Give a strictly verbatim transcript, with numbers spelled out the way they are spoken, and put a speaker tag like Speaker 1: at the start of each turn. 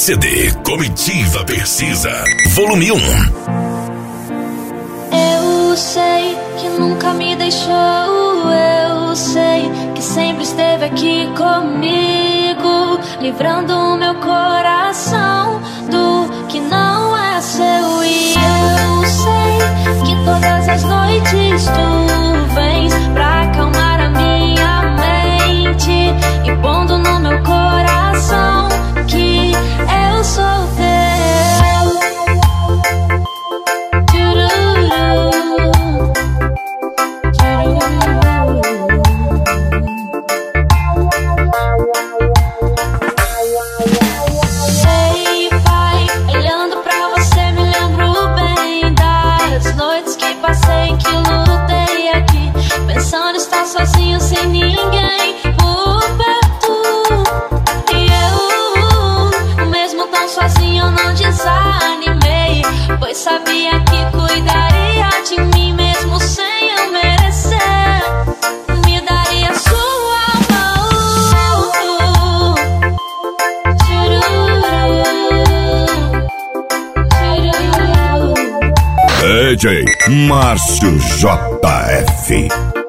Speaker 1: C D Comitiva Precisa, volume um.
Speaker 2: Eu sei que nunca me deixou, eu sei que sempre esteve aqui comigo, livrando o meu coração do que não é seu. E eu sei que todas as noites tu vens pra acalmar a minha mente, impondo no meu coração que eu sou teu. Ei, pai, olhando pra você me lembro bem das noites que passei, que lutei aqui, pensando estar sozinho sem ninguém por perto. E eu, mesmo tão sozinho, não desanimei, pois sabia que cuidaria de mim mesmo sem eu merecer. Me daria sua mão.
Speaker 1: D J Márcio J F.